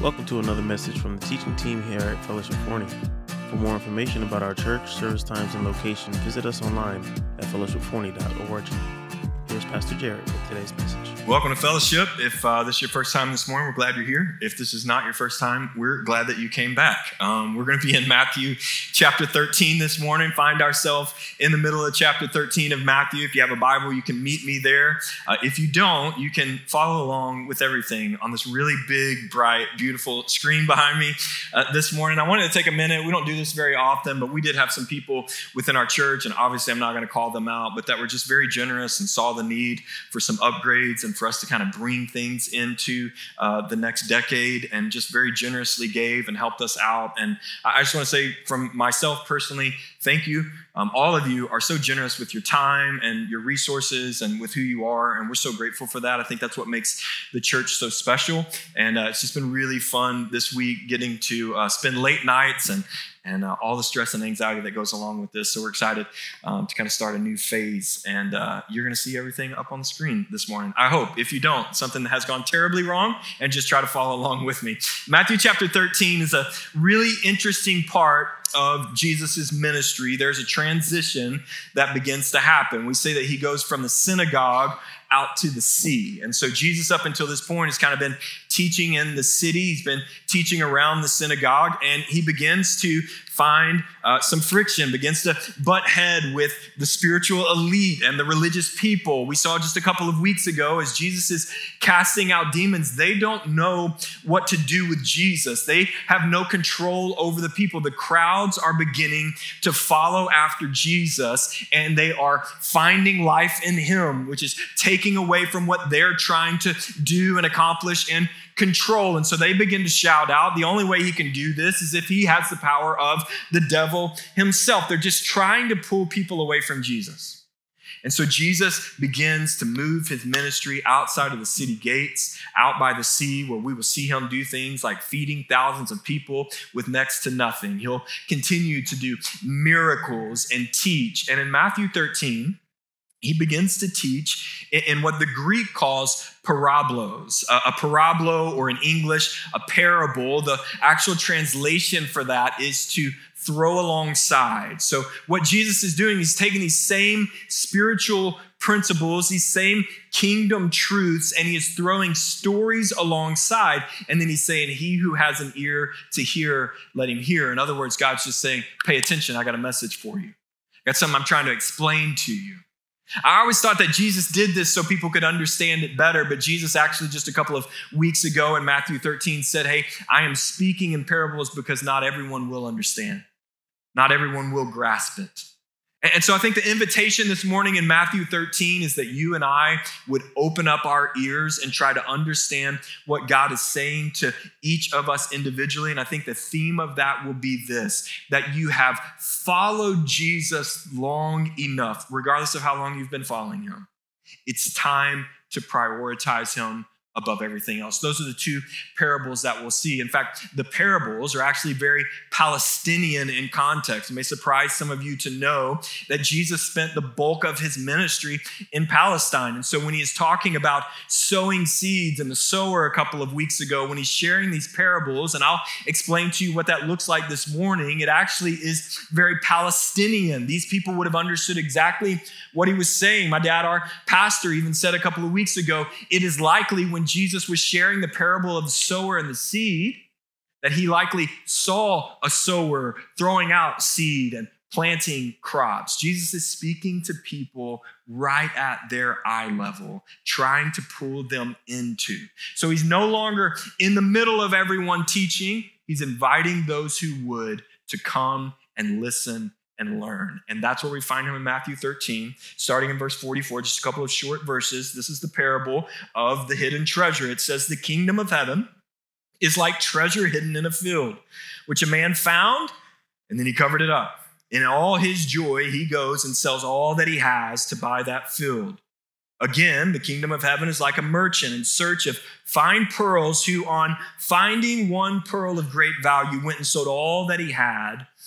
Welcome to another message from the teaching team here at Fellowship Forney. For more information about our church, service times, and location, visit us online at fellowshipforney.org. Here's Pastor Jared with today's message. Welcome to Fellowship. If this is your first time this morning, we're glad you're here. If this is not your first time, we're glad that you came back. We're going to be in Matthew chapter 13 this morning. Find ourselves in the middle of chapter 13 of Matthew. If you have a Bible, you can meet me there. If you don't, you can follow along with everything on this really big, bright, beautiful screen behind me this morning. I wanted to take a minute. We don't do this very often, but we did have some people within our church, and obviously I'm not going to call them out, but that were just very generous and saw the need for some upgrades and for us to kind of bring things into the next decade, and just very generously gave and helped us out. And I just want to say from myself personally, thank you. All of you are so generous with your time and your resources and with who you are, and we're so grateful for that. I think that's what makes the church so special, and it's just been really fun this week getting to spend late nights and all the stress and anxiety that goes along with this. So we're excited to kind of start a new phase, and you're going to see everything up on the screen this morning. I hope. If you don't, something has gone terribly wrong, and just try to follow along with me. Matthew chapter 13 is a really interesting part of Jesus's ministry. There's a transition that begins to happen. We say that he goes from the synagogue out to the sea. And so Jesus, up until this point, has kind of been teaching in the city. He's been teaching around the synagogue, and he begins to find some friction, begins to butt head with the spiritual elite and the religious people. We saw just a couple of weeks ago as Jesus is casting out demons, they don't know what to do with Jesus. They have no control over the people. The crowds are beginning to follow after Jesus, and they are finding life in him, which is taking away from what they're trying to do and accomplish and control. And so they begin to shout out. The only way he can do this is if he has the power of the devil himself. They're just trying to pull people away from Jesus. And so Jesus begins to move his ministry outside of the city gates, out by the sea, where we will see him do things like feeding thousands of people with next to nothing. He'll continue to do miracles and teach. And in Matthew 13, he begins to teach in what the Greek calls parablos. A parablo, or in English, a parable. The actual translation for that is to throw alongside. So what Jesus is doing, he's taking these same spiritual principles, these same kingdom truths, and he is throwing stories alongside. And then he's saying, he who has an ear to hear, let him hear. In other words, God's just saying, pay attention. I got a message for you. I got something I'm trying to explain to you. I always thought that Jesus did this so people could understand it better, but Jesus actually just a couple of weeks ago in Matthew 13 said, hey, I am speaking in parables because not everyone will understand. Not everyone will grasp it. And so I think the invitation this morning in Matthew 13 is that you and I would open up our ears and try to understand what God is saying to each of us individually. And I think the theme of that will be this, that you have followed Jesus long enough, regardless of how long you've been following him. It's time to prioritize him above everything else. Those are the two parables that we'll see. In fact, the parables are actually very Palestinian in context. It may surprise some of you to know that Jesus spent the bulk of his ministry in Palestine. And so when he is talking about sowing seeds and the sower a couple of weeks ago, when he's sharing these parables, and I'll explain to you what that looks like this morning, it actually is very Palestinian. These people would have understood exactly what he was saying. My dad, our pastor, even said a couple of weeks ago, it is likely when Jesus was sharing the parable of the sower and the seed, that he likely saw a sower throwing out seed and planting crops. Jesus is speaking to people right at their eye level, trying to pull them into. So he's no longer in the middle of everyone teaching. He's inviting those who would to come and listen and learn. And that's where we find him in Matthew 13, starting in verse 44, just a couple of short verses. This is the parable of the hidden treasure. It says, the kingdom of heaven is like treasure hidden in a field, which a man found, and then he covered it up. In all his joy, he goes and sells all that he has to buy that field. Again, the kingdom of heaven is like a merchant in search of fine pearls, who on finding one pearl of great value went and sold all that he had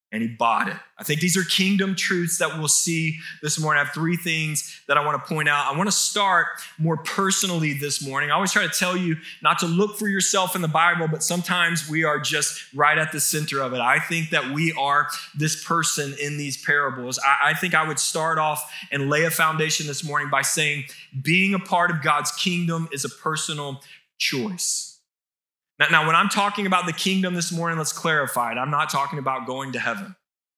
and he bought it. I think these are kingdom truths that we'll see this morning. I have three things that I want to point out. I want to start more personally this morning. I always try to tell you not to look for yourself in the Bible, but sometimes we are just right at the center of it. I think that we are this person in these parables. I think I would start off and lay a foundation this morning by saying being a part of God's kingdom is a personal choice. Now, when I'm talking about the kingdom this morning, let's clarify it. I'm not talking about going to heaven.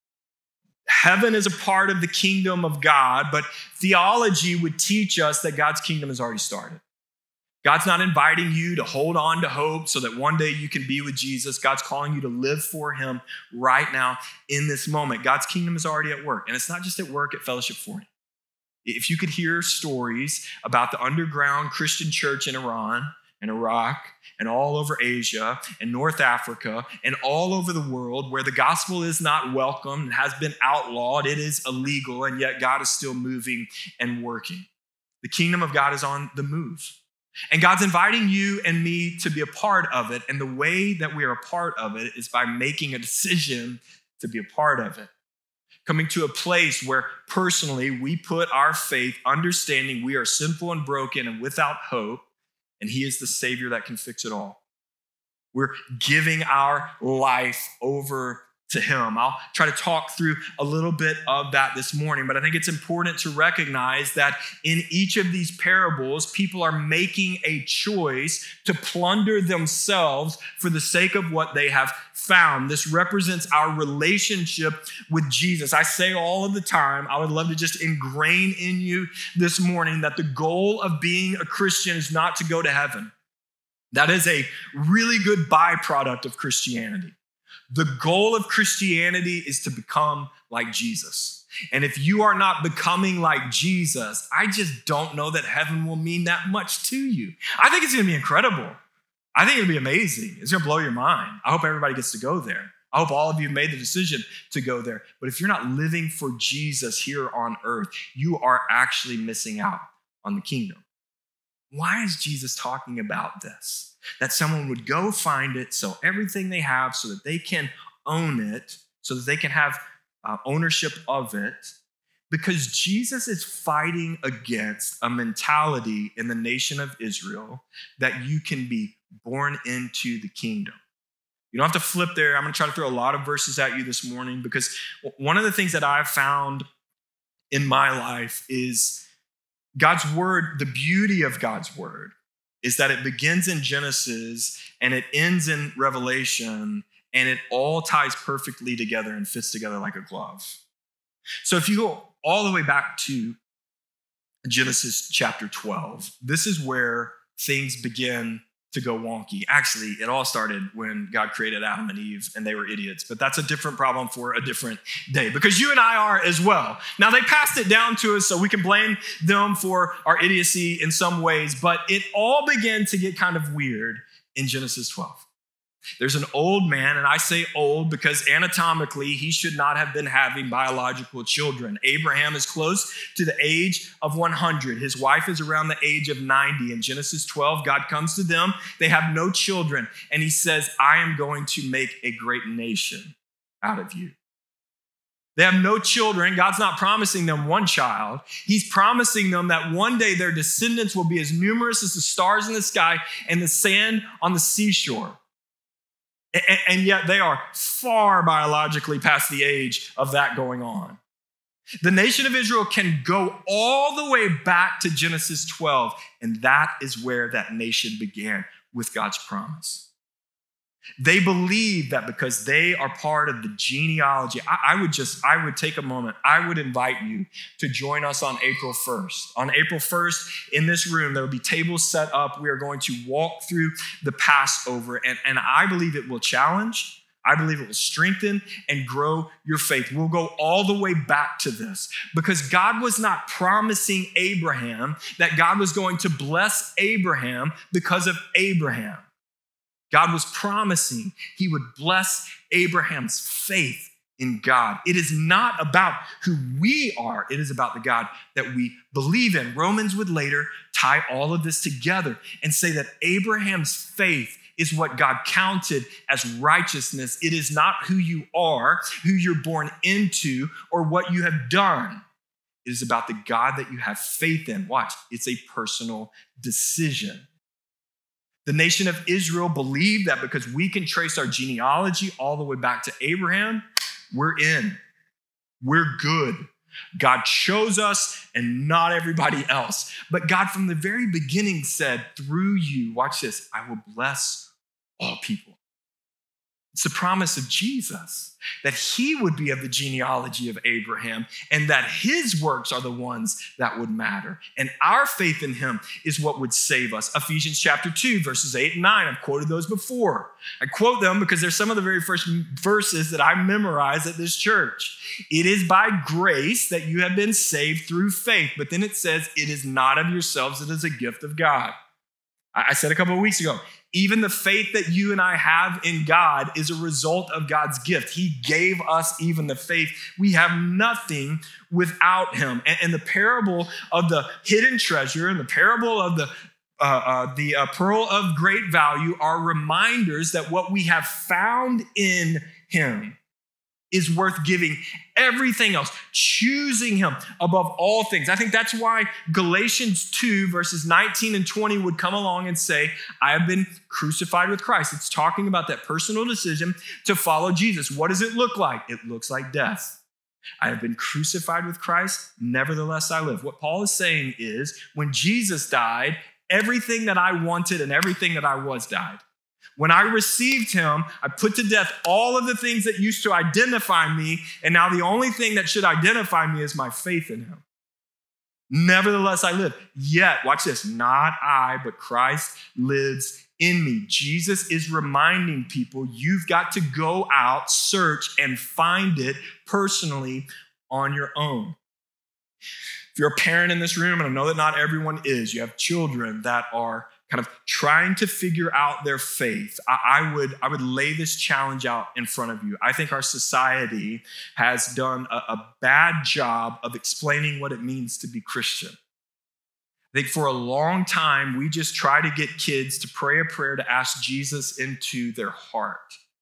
Heaven is a part of the kingdom of God, but theology would teach us that God's kingdom has already started. God's not inviting you to hold on to hope so that one day you can be with Jesus. God's calling you to live for him right now in this moment. God's kingdom is already at work, and it's not just at work at Fellowship 40. If you could hear stories about the underground Christian church in Iran and Iraq and all over Asia and North Africa and all over the world where the gospel is not welcome and has been outlawed, it is illegal, and yet God is still moving and working. The kingdom of God is on the move. And God's inviting you and me to be a part of it. And the way that we are a part of it is by making a decision to be a part of it. Coming to a place where personally we put our faith, understanding we are sinful and broken and without hope, and he is the Savior that can fix it all. We're giving our life over to him. I'll try to talk through a little bit of that this morning, but I think it's important to recognize that in each of these parables, people are making a choice to plunder themselves for the sake of what they have found. This represents our relationship with Jesus. I say all of the time, I would love to just ingrain in you this morning that the goal of being a Christian is not to go to heaven. That is a really good byproduct of Christianity. The goal of Christianity is to become like Jesus. And if you are not becoming like Jesus, I just don't know that heaven will mean that much to you. I think it's going to be incredible. I think it'll be amazing. It's going to blow your mind. I hope everybody gets to go there. I hope all of you made the decision to go there. But if you're not living for Jesus here on earth, you are actually missing out on the kingdom. Why is Jesus talking about this? That someone would go find it, sell everything they have so that they can own it, so that they can have ownership of it, because Jesus is fighting against a mentality in the nation of Israel that you can be born into the kingdom. You don't have to flip there. I'm going to try to throw a lot of verses at you this morning, because one of the things that I've found in my life is God's word, the beauty of God's word, is that it begins in Genesis and it ends in Revelation, and it all ties perfectly together and fits together like a glove. So if you go all the way back to Genesis chapter 12, this is where things begin to go wonky. Actually, it all started when God created Adam and Eve and they were idiots, but that's a different problem for a different day, because you and I are as well. Now, they passed it down to us so we can blame them for our idiocy in some ways, but it all began to get kind of weird in Genesis 12. There's an old man, and I say old because anatomically he should not have been having biological children. Abraham is close to the age of 100. His wife is around the age of 90. In Genesis 12, God comes to them. They have no children, and he says, I am going to make a great nation out of you. They have no children. God's not promising them one child. He's promising them that one day their descendants will be as numerous as the stars in the sky and the sand on the seashore. And yet they are far biologically past the age of that going on. The nation of Israel can go all the way back to Genesis 12, and that is where that nation began with God's promise. They believe that because they are part of the genealogy. I would take a moment. I would invite you to join us on April 1st. On April 1st, in this room, there will be tables set up. We are going to walk through the Passover, and I believe it will challenge. I believe it will strengthen and grow your faith. We'll go all the way back to this, because God was not promising Abraham that God was going to bless Abraham because of Abraham. God was promising he would bless Abraham's faith in God. It is not about who we are. It is about the God that we believe in. Romans would later tie all of this together and say that Abraham's faith is what God counted as righteousness. It is not who you are, who you're born into, or what you have done. It is about the God that you have faith in. Watch, it's a personal decision. The nation of Israel believed that because we can trace our genealogy all the way back to Abraham, we're in. We're good. God chose us and not everybody else. But God from the very beginning said, through you, watch this, I will bless all people. It's the promise of Jesus that he would be of the genealogy of Abraham and that his works are the ones that would matter. And our faith in him is what would save us. Ephesians chapter 2, verses 8 and 9. I've quoted those before. I quote them because they're some of the very first verses that I memorized at this church. It is by grace that you have been saved through faith. But then it says, it is not of yourselves, it is a gift of God. I said a couple of weeks ago, even the faith that you and I have in God is a result of God's gift. He gave us even the faith. We have nothing without him. And the parable of the hidden treasure and the parable of the pearl of great value are reminders that what we have found in him is worth giving everything else, choosing him above all things. I think that's why Galatians 2 verses 19 and 20 would come along and say, I have been crucified with Christ. It's talking about that personal decision to follow Jesus. What does it look like? It looks like death. I have been crucified with Christ, nevertheless I live. What Paul is saying is, when Jesus died, everything that I wanted and everything that I was died. When I received him, I put to death all of the things that used to identify me, and now the only thing that should identify me is my faith in him. Nevertheless, I live. Yet, watch this, not I, but Christ lives in me. Jesus is reminding people you've got to go out, search, and find it personally on your own. If you're a parent in this room, and I know that not everyone is, you have children that are kind of trying to figure out their faith, I would lay this challenge out in front of you. I think our society has done a bad job of explaining what it means to be Christian. I think for a long time, we just try to get kids to pray a prayer to ask Jesus into their heart.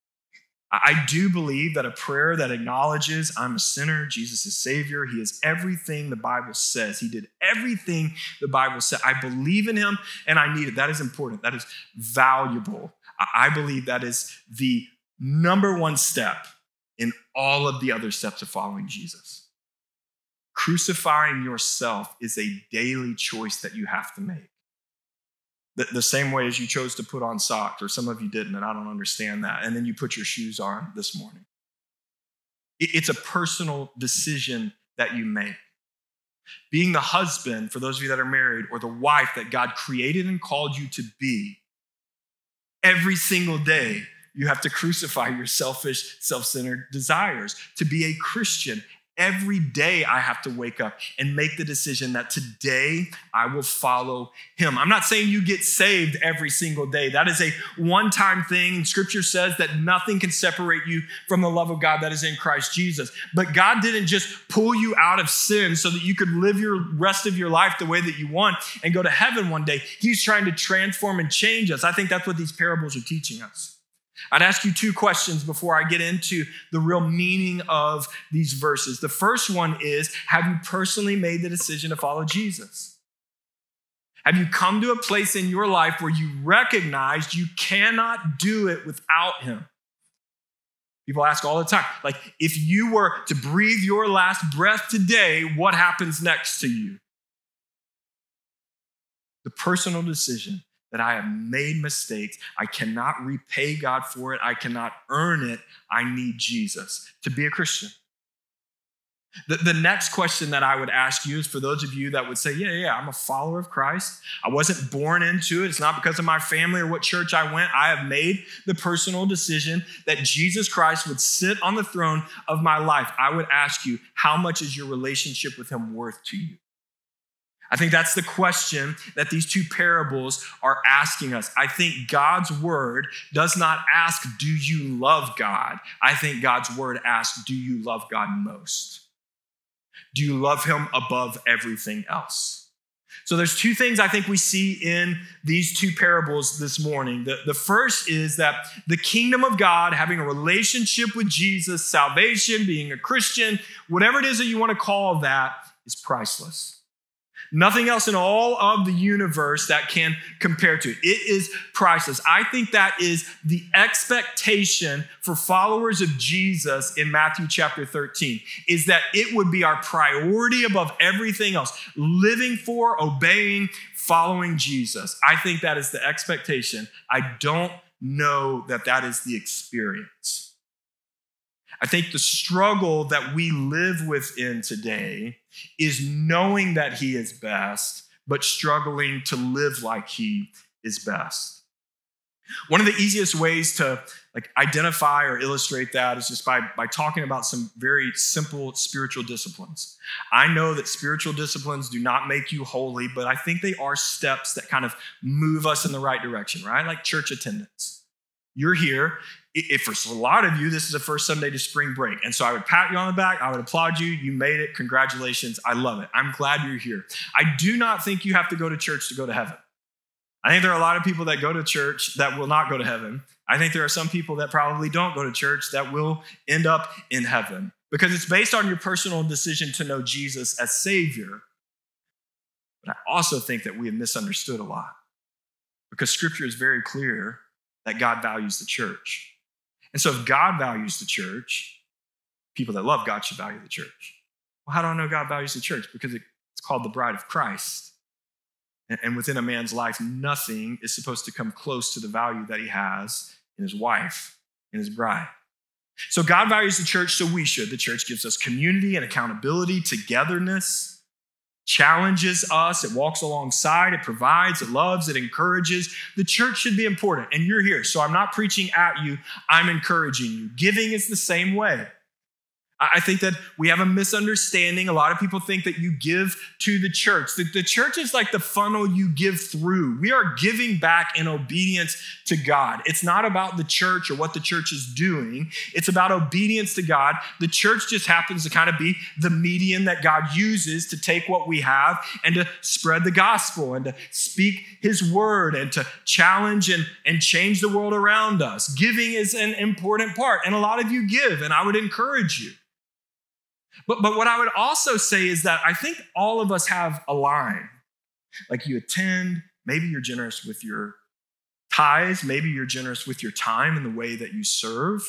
I do believe that a prayer that acknowledges I'm a sinner, Jesus is Savior, he is everything the Bible says. He did everything the Bible said. I believe in him and I need it. That is important. That is valuable. I believe that is the number one step in all of the other steps of following Jesus. Crucifying yourself is a daily choice that you have to make. The same way as you chose to put on socks, or some of you didn't, and I don't understand that. And then you put your shoes on this morning. It's a personal decision that you make. Being the husband, for those of you that are married, or the wife that God created and called you to be, every single day you have to crucify your selfish, self-centered desires. To be a Christian, every day I have to wake up and make the decision that today I will follow him. I'm not saying you get saved every single day. That is a one-time thing. And scripture says that nothing can separate you from the love of God that is in Christ Jesus. But God didn't just pull you out of sin so that you could live your rest of your life the way that you want and go to heaven one day. He's trying to transform and change us. I think that's what these parables are teaching us. I'd ask you two questions before I get into the real meaning of these verses. The first one is, have you personally made the decision to follow Jesus? Have you come to a place in your life where you recognize you cannot do it without him? People ask all the time, like, if you were to breathe your last breath today, what happens next to you? The personal decision that I have made mistakes. I cannot repay God for it. I cannot earn it. I need Jesus to be a Christian. The next question that I would ask you is for those of you that would say, yeah, I'm a follower of Christ. I wasn't born into it. It's not because of my family or what church I went. I have made the personal decision that Jesus Christ would sit on the throne of my life. I would ask you, how much is your relationship with him worth to you? I think that's the question that these two parables are asking us. I think God's word does not ask, do you love God? I think God's word asks, do you love God most? Do you love him above everything else? So there's two things I think we see in these two parables this morning. The first is that the kingdom of God, having a relationship with Jesus, salvation, being a Christian, whatever it is that you want to call that, is priceless. Nothing else in all of the universe that can compare to it. It is priceless. I think that is the expectation for followers of Jesus in Matthew chapter 13, is that it would be our priority above everything else. Living for, obeying, following Jesus. I think that is the expectation. I don't know that that is the experience. I think the struggle that we live within today is knowing that he is best, but struggling to live like he is best. One of the easiest ways to identify or illustrate that is just by talking about some very simple spiritual disciplines. I know that spiritual disciplines do not make you holy, but I think they are steps that kind of move us in the right direction, right? Like church attendance. You're here. If for a lot of you, this is the first Sunday to spring break. And so I would pat you on the back. I would applaud you. You made it. Congratulations. I love it. I'm glad you're here. I do not think you have to go to church to go to heaven. I think there are a lot of people that go to church that will not go to heaven. I think there are some people that probably don't go to church that will end up in heaven because it's based on your personal decision to know Jesus as Savior. But I also think that we have misunderstood a lot because Scripture is very clear that God values the church. And so if God values the church, people that love God should value the church. Well, how do I know God values the church? Because it's called the bride of Christ. And within a man's life, nothing is supposed to come close to the value that he has in his wife, in his bride. So God values the church, so we should. The church gives us community and accountability, togetherness, challenges us, it walks alongside, it provides, it loves, it encourages. The church should be important, and you're here. So I'm not preaching at you, I'm encouraging you. Giving is the same way. I think that we have a misunderstanding. A lot of people think that you give to the church. The church is like the funnel you give through. We are giving back in obedience to God. It's not about the church or what the church is doing. It's about obedience to God. The church just happens to kind of be the medium that God uses to take what we have and to spread the gospel and to speak his word and to challenge and change the world around us. Giving is an important part, and a lot of you give, and I would encourage you. But what I would also say is that I think all of us have a line. Like you attend, maybe you're generous with your tithes, maybe you're generous with your time and the way that you serve.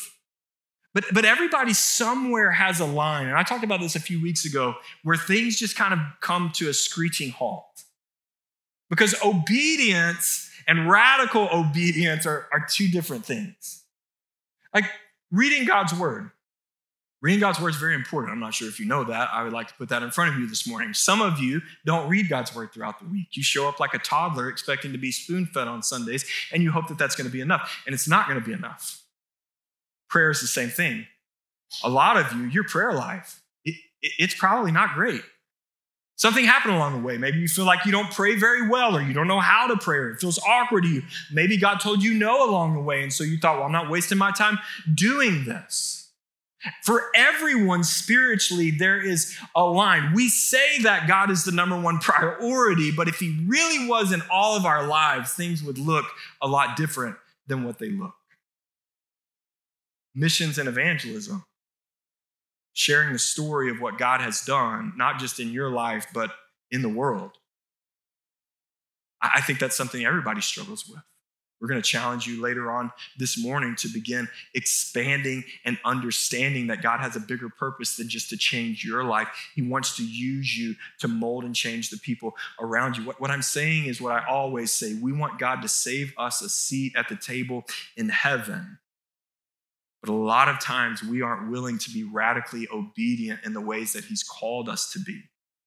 But everybody somewhere has a line. And I talked about this a few weeks ago where things just kind of come to a screeching halt. Because obedience and radical obedience are two different things. Like reading God's word. Reading God's word is very important. I'm not sure if you know that. I would like to put that in front of you this morning. Some of you don't read God's word throughout the week. You show up like a toddler expecting to be spoon-fed on Sundays, and you hope that that's going to be enough. And it's not going to be enough. Prayer is the same thing. A lot of you, your prayer life, it's probably not great. Something happened along the way. Maybe you feel like you don't pray very well, or you don't know how to pray, or it feels awkward to you. Maybe God told you no along the way, and so you thought, well, I'm not wasting my time doing this. For everyone spiritually, there is a line. We say that God is the number one priority, but if he really was in all of our lives, things would look a lot different than what they look. Missions and evangelism, sharing the story of what God has done, not just in your life, but in the world. I think that's something everybody struggles with. We're going to challenge you later on this morning to begin expanding and understanding that God has a bigger purpose than just to change your life. He wants to use you to mold and change the people around you. What I'm saying is what I always say. We want God to save us a seat at the table in heaven. But a lot of times we aren't willing to be radically obedient in the ways that he's called us to be.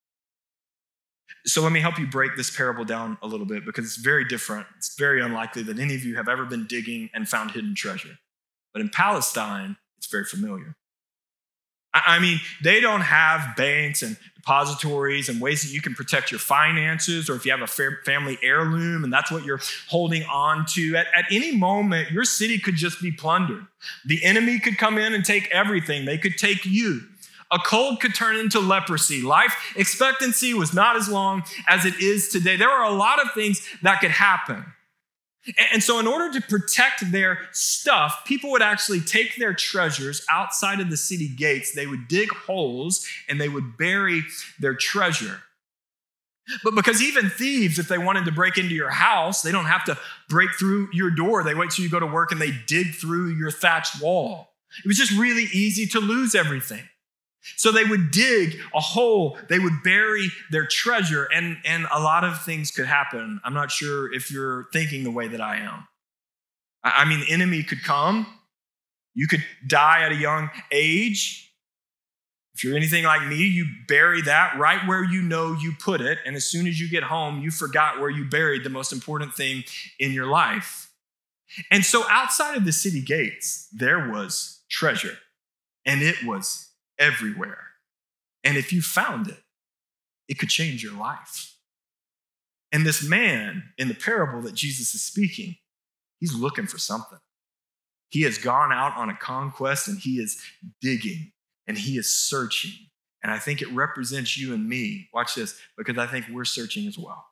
So let me help you break this parable down a little bit because it's very different. It's very unlikely that any of you have ever been digging and found hidden treasure. But in Palestine, it's very familiar. I mean, they don't have banks and depositories and ways that you can protect your finances, or if you have a family heirloom and that's what you're holding on to. At any moment, your city could just be plundered. The enemy could come in and take everything. They could take you. A cold could turn into leprosy. Life expectancy was not as long as it is today. There are a lot of things that could happen. And so in order to protect their stuff, people would actually take their treasures outside of the city gates. They would dig holes and they would bury their treasure. But because even thieves, if they wanted to break into your house, they don't have to break through your door. They wait till you go to work and they dig through your thatched wall. It was just really easy to lose everything. So they would dig a hole, they would bury their treasure, and a lot of things could happen. I'm not sure if you're thinking the way that I am. I mean, the enemy could come. You could die at a young age. If you're anything like me, you bury that right where you know you put it, and as soon as you get home, you forgot where you buried the most important thing in your life. And so outside of the city gates, there was treasure, and it was everywhere. And if you found it, it could change your life. And this man in the parable that Jesus is speaking, he's looking for something. He has gone out on a conquest and he is digging and he is searching. And I think it represents you and me. Watch this, because I think we're searching as well.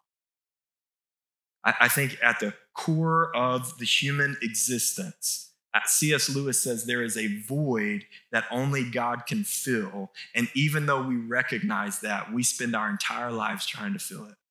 I think at the core of the human existence, C.S. Lewis says there is a void that only God can fill. And even though we recognize that, we spend our entire lives trying to fill it.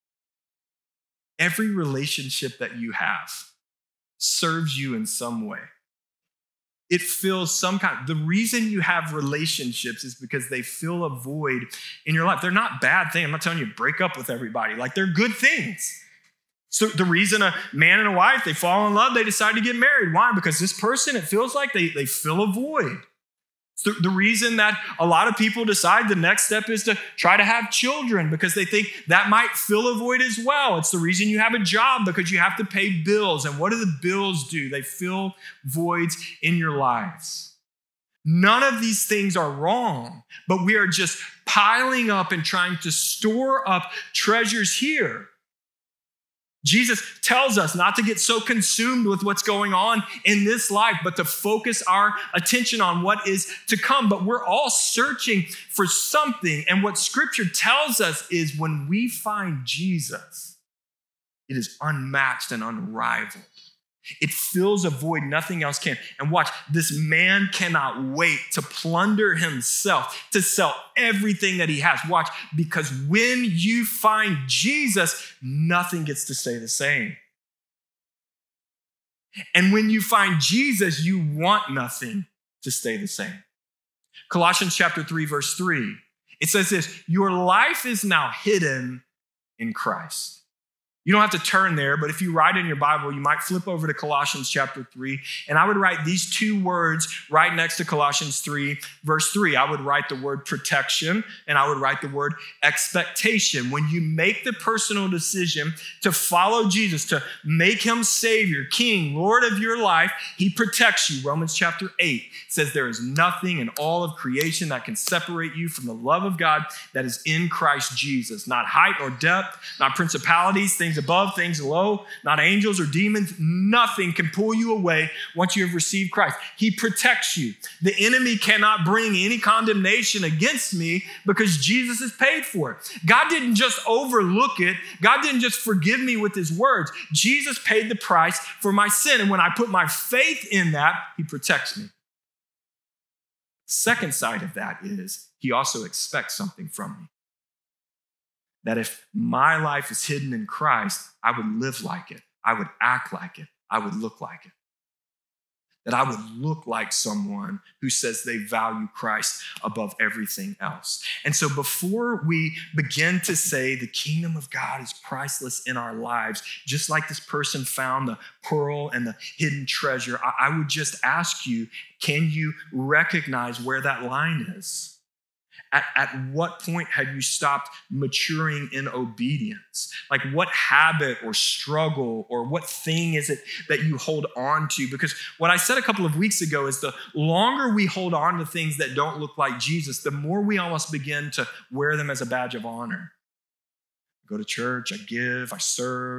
Every relationship that you have serves you in some way. It fills some kind. The reason you have relationships is because they fill a void in your life. They're not bad things. I'm not telling you to break up with everybody. Like, they're good things. So the reason a man and a wife, they fall in love, they decide to get married. Why? Because this person, it feels like they fill a void. So the reason that a lot of people decide the next step is to try to have children, because they think that might fill a void as well. It's the reason you have a job, because you have to pay bills. And what do the bills do? They fill voids in your lives. None of these things are wrong, but we are just piling up and trying to store up treasures here. Jesus tells us not to get so consumed with what's going on in this life, but to focus our attention on what is to come. But we're all searching for something. And what Scripture tells us is when we find Jesus, it is unmatched and unrivaled. It fills a void nothing else can. And watch, this man cannot wait to plunder himself, to sell everything that he has. Watch, because when you find Jesus, nothing gets to stay the same. And when you find Jesus, you want nothing to stay the same. Colossians chapter 3, verse 3, it says this: your life is now hidden in Christ. You don't have to turn there, but if you write in your Bible, you might flip over to Colossians chapter 3, and I would write these two words right next to Colossians 3, verse 3. I would write the word protection, and I would write the word expectation. When you make the personal decision to follow Jesus, to make him Savior, King, Lord of your life, he protects you. Romans chapter 8 says there is nothing in all of creation that can separate you from the love of God that is in Christ Jesus. Not height or depth, not principalities, things above, things below, not angels or demons. Nothing can pull you away once you have received Christ. He protects you. The enemy cannot bring any condemnation against me because Jesus has paid for it. God didn't just overlook it. God didn't just forgive me with his words. Jesus paid the price for my sin. And when I put my faith in that, he protects me. Second side of that is he also expects something from me. That if my life is hidden in Christ, I would live like it. I would act like it. I would look like it. That I would look like someone who says they value Christ above everything else. And so before we begin to say the kingdom of God is priceless in our lives, just like this person found the pearl and the hidden treasure, I would just ask you, can you recognize where that line is? At what point have you stopped maturing in obedience? Like, what habit or struggle or what thing is it that you hold on to? Because what I said a couple of weeks ago is the longer we hold on to things that don't look like Jesus, the more we almost begin to wear them as a badge of honor. I go to church, I give, I serve,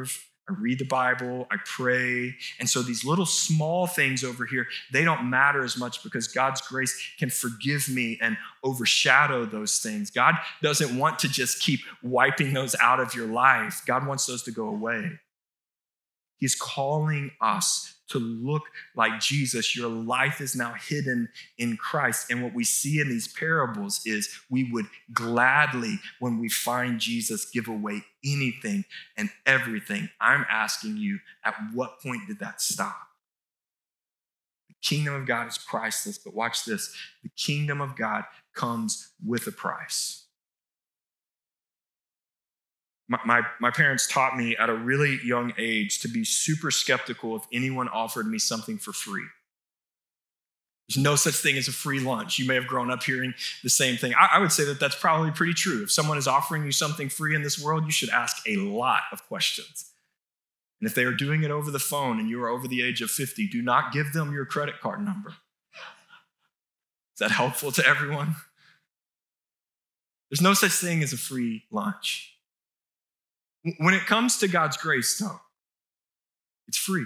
I read the Bible, I pray. And so these little small things over here, they don't matter as much because God's grace can forgive me and overshadow those things. God doesn't want to just keep wiping those out of your life. God wants those to go away. He's calling us to look like Jesus. Your life is now hidden in Christ. And what we see in these parables is we would gladly, when we find Jesus, give away anything and everything. I'm asking you, at what point did that stop? The kingdom of God is priceless, but watch this. The kingdom of God comes with a price. My parents taught me at a really young age to be super skeptical if anyone offered me something for free. There's no such thing as a free lunch. You may have grown up hearing the same thing. I would say that that's probably pretty true. If someone is offering you something free in this world, you should ask a lot of questions. And if they are doing it over the phone and you are over the age of 50, do not give them your credit card number. Is that helpful to everyone? There's no such thing as a free lunch. When it comes to God's grace, though, it's free.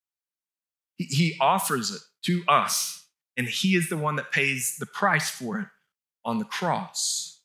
He offers it to us, and he is the one that pays the price for it on the cross.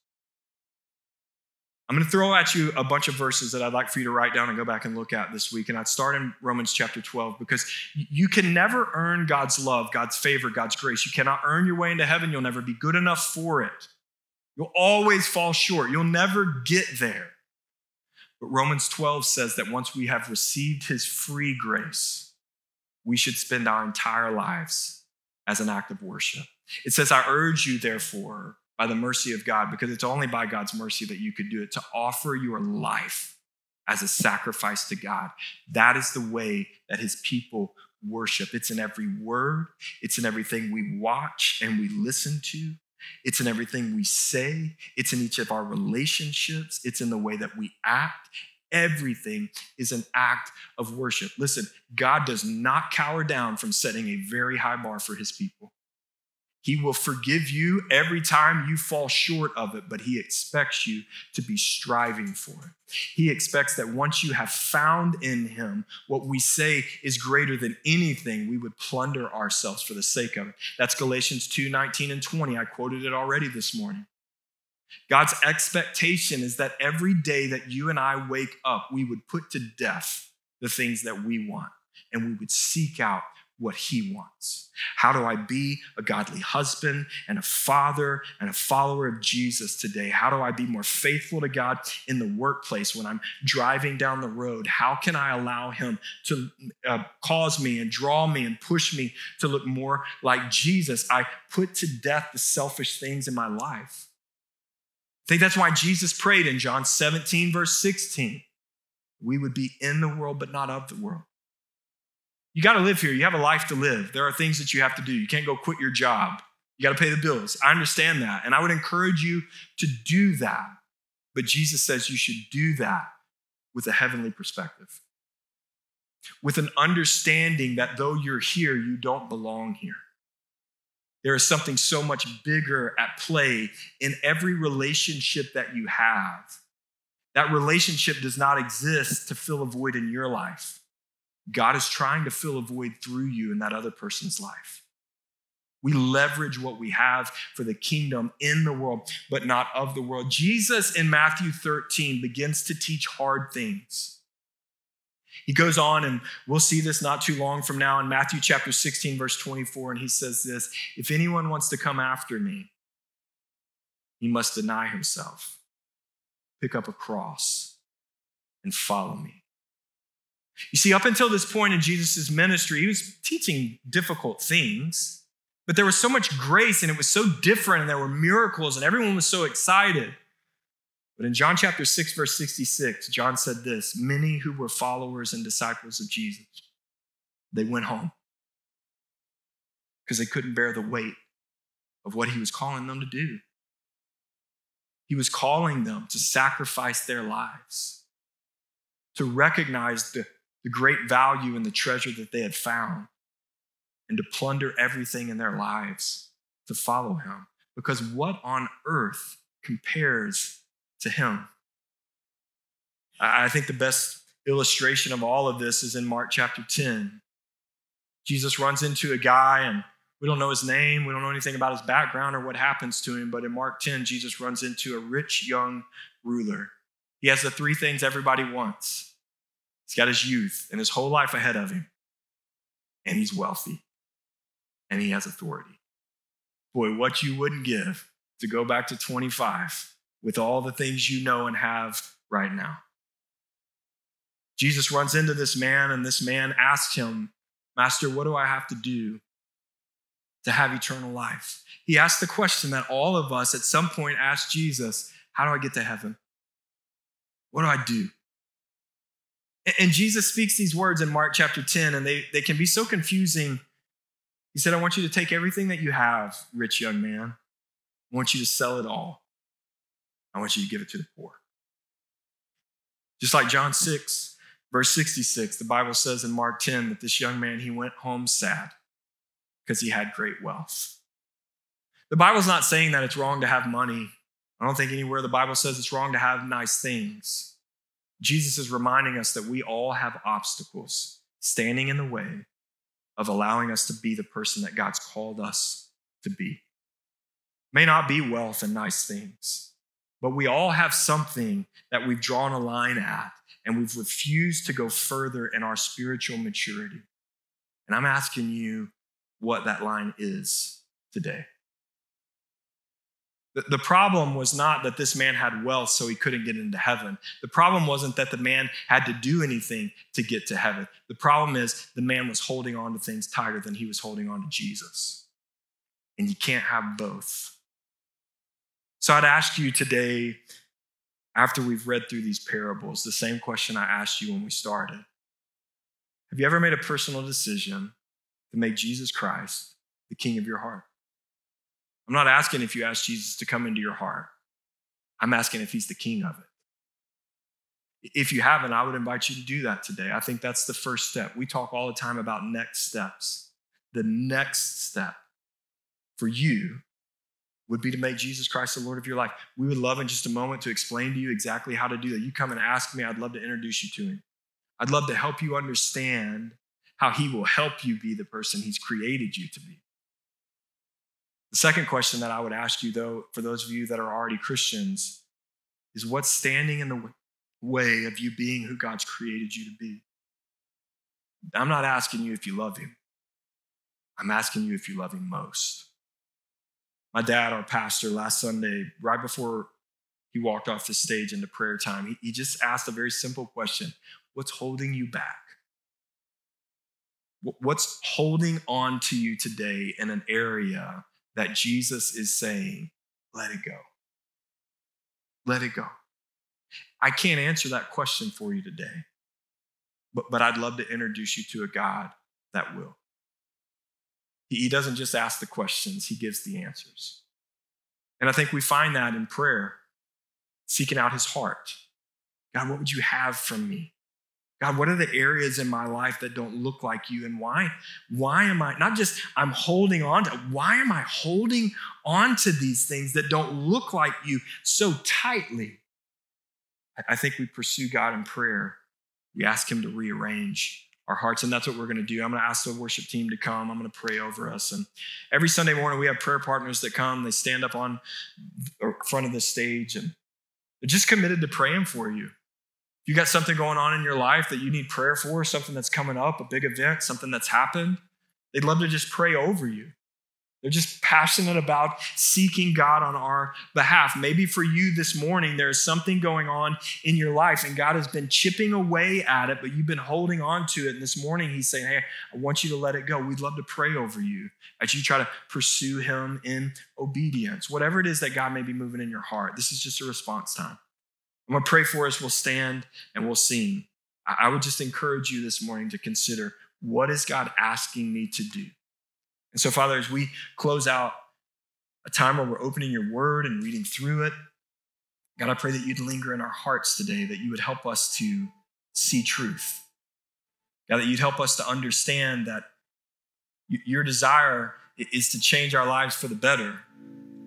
I'm going to throw at you a bunch of verses that I'd like for you to write down and go back and look at this week. And I'd start in Romans chapter 12, because you can never earn God's love, God's favor, God's grace. You cannot earn your way into heaven. You'll never be good enough for it. You'll always fall short. You'll never get there. But Romans 12 says that once we have received his free grace, we should spend our entire lives as an act of worship. It says, I urge you, therefore, by the mercy of God, because it's only by God's mercy that you could do it, to offer your life as a sacrifice to God. That is the way that his people worship. It's in every word. It's in everything we watch and we listen to. It's in everything we say. It's in each of our relationships. It's in the way that we act. Everything is an act of worship. Listen, God does not cower down from setting a very high bar for his people. He will forgive you every time you fall short of it, but he expects you to be striving for it. He expects that once you have found in him what we say is greater than anything, we would plunder ourselves for the sake of it. That's Galatians 2:19 and 20. I quoted it already this morning. God's expectation is that every day that you and I wake up, we would put to death the things that we want, and we would seek out what he wants. How do I be a godly husband and a father and a follower of Jesus today? How do I be more faithful to God in the workplace when I'm driving down the road? How can I allow him to cause me and draw me and push me to look more like Jesus? I put to death the selfish things in my life. I think that's why Jesus prayed in John 17, verse 16. We would be in the world, but not of the world. You got to live here. You have a life to live. There are things that you have to do. You can't go quit your job. You got to pay the bills. I understand that. And I would encourage you to do that. But Jesus says you should do that with a heavenly perspective, with an understanding that though you're here, you don't belong here. There is something so much bigger at play in every relationship that you have. That relationship does not exist to fill a void in your life. God is trying to fill a void through you in that other person's life. We leverage what we have for the kingdom in the world, but not of the world. Jesus in Matthew 13 begins to teach hard things. He goes on, and we'll see this not too long from now in Matthew chapter 16, verse 24, and he says this, if anyone wants to come after me, he must deny himself, pick up a cross, and follow me. You see, up until this point in Jesus' ministry, he was teaching difficult things, but there was so much grace and it was so different and there were miracles and everyone was so excited. But in John chapter 6, verse 66, John said this, many who were followers and disciples of Jesus, they went home because they couldn't bear the weight of what he was calling them to do. He was calling them to sacrifice their lives, to recognize the great value and the treasure that they had found, and to plunder everything in their lives to follow him. Because what on earth compares to him? I think the best illustration of all of this is in Mark chapter 10. Jesus runs into a guy, and we don't know his name. We don't know anything about his background or what happens to him. But in Mark 10, Jesus runs into a rich young ruler. He has the three things everybody wants. He's got his youth and his whole life ahead of him. And he's wealthy. And he has authority. Boy, what you wouldn't give to go back to 25 with all the things you know and have right now. Jesus runs into this man, and this man asks him, Master, what do I have to do to have eternal life? He asked the question that all of us at some point ask Jesus, how do I get to heaven? What do I do? And Jesus speaks these words in Mark chapter 10, and they can be so confusing. He said, I want you to take everything that you have, rich young man. I want you to sell it all. I want you to give it to the poor. Just like John 6, verse 66, the Bible says in Mark 10 that this young man, he went home sad because he had great wealth. The Bible's not saying that it's wrong to have money. I don't think anywhere the Bible says it's wrong to have nice things. Jesus is reminding us that we all have obstacles standing in the way of allowing us to be the person that God's called us to be. It may not be wealth and nice things, but we all have something that we've drawn a line at, and we've refused to go further in our spiritual maturity. And I'm asking you what that line is today. The problem was not that this man had wealth so he couldn't get into heaven. The problem wasn't that the man had to do anything to get to heaven. The problem is the man was holding on to things tighter than he was holding on to Jesus. And you can't have both. So I'd ask you today, after we've read through these parables, the same question I asked you when we started. Have you ever made a personal decision to make Jesus Christ the king of your heart? I'm not asking if you ask Jesus to come into your heart. I'm asking if he's the king of it. If you haven't, I would invite you to do that today. I think that's the first step. We talk all the time about next steps. The next step for you would be to make Jesus Christ the Lord of your life. We would love in just a moment to explain to you exactly how to do that. You come and ask me, I'd love to introduce you to him. I'd love to help you understand how he will help you be the person he's created you to be. The second question that I would ask you, though, for those of you that are already Christians, is what's standing in the way of you being who God's created you to be? I'm not asking you if you love him. I'm asking you if you love him most. My dad, our pastor, last Sunday, right before he walked off the stage into prayer time, he just asked a very simple question. What's holding you back? What's holding on to you today in an area that Jesus is saying, let it go? Let it go. I can't answer that question for you today, but I'd love to introduce you to a God that will. He doesn't just ask the questions, he gives the answers. And I think we find that in prayer, seeking out his heart. God, what would you have from me? God, what are the areas in my life that don't look like you? And why am I, not just I'm holding on to, why am I holding on to these things that don't look like you so tightly? I think we pursue God in prayer. We ask him to rearrange our hearts, and that's what we're going to do. I'm going to ask the worship team to come. I'm going to pray over us. And every Sunday morning, we have prayer partners that come. They stand up on front of the stage, and they're just committed to praying for you. If you got something going on in your life that you need prayer for, something that's coming up, a big event, something that's happened, they'd love to just pray over you. They're just passionate about seeking God on our behalf. Maybe for you this morning, there's something going on in your life and God has been chipping away at it, but you've been holding on to it. And this morning he's saying, hey, I want you to let it go. We'd love to pray over you as you try to pursue him in obedience. Whatever it is that God may be moving in your heart, this is just a response time. I'm going to pray for us. We'll stand and we'll sing. I would just encourage you this morning to consider, what is God asking me to do? And so, Father, as we close out a time where we're opening your word and reading through it, God, I pray that you'd linger in our hearts today, that you would help us to see truth. God, that you'd help us to understand that your desire is to change our lives for the better.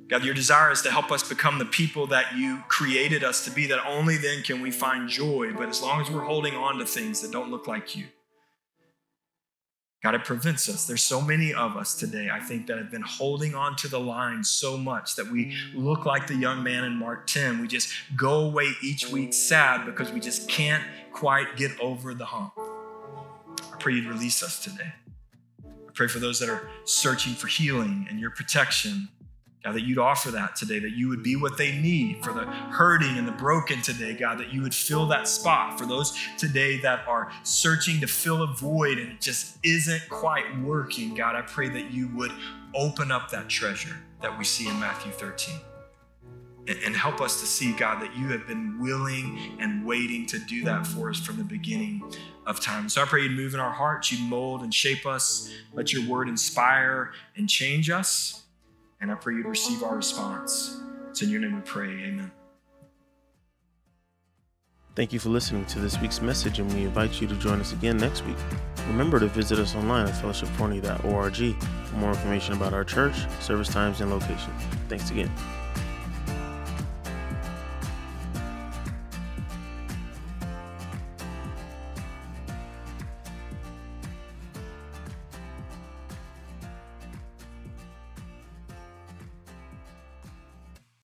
God, your desire is to help us become the people that you created us to be, that only then can we find joy. But as long as we're holding on to things that don't look like you, God, it prevents us. There's so many of us today, I think, that have been holding on to the line so much that we look like the young man in Mark 10. We just go away each week sad because we just can't quite get over the hump. I pray you'd release us today. I pray for those that are searching for healing and your protection, God, that you'd offer that today, that you would be what they need for the hurting and the broken today, God, that you would fill that spot for those today that are searching to fill a void and it just isn't quite working. God, I pray that you would open up that treasure that we see in Matthew 13 and help us to see, God, that you have been willing and waiting to do that for us from the beginning of time. So I pray you'd move in our hearts, you'd mold and shape us, let your word inspire and change us. And I pray you'd receive our response. It's in your name we pray, amen. Thank you for listening to this week's message, and we invite you to join us again next week. Remember to visit us online at fellowshipforney.org for more information about our church, service times, and location. Thanks again.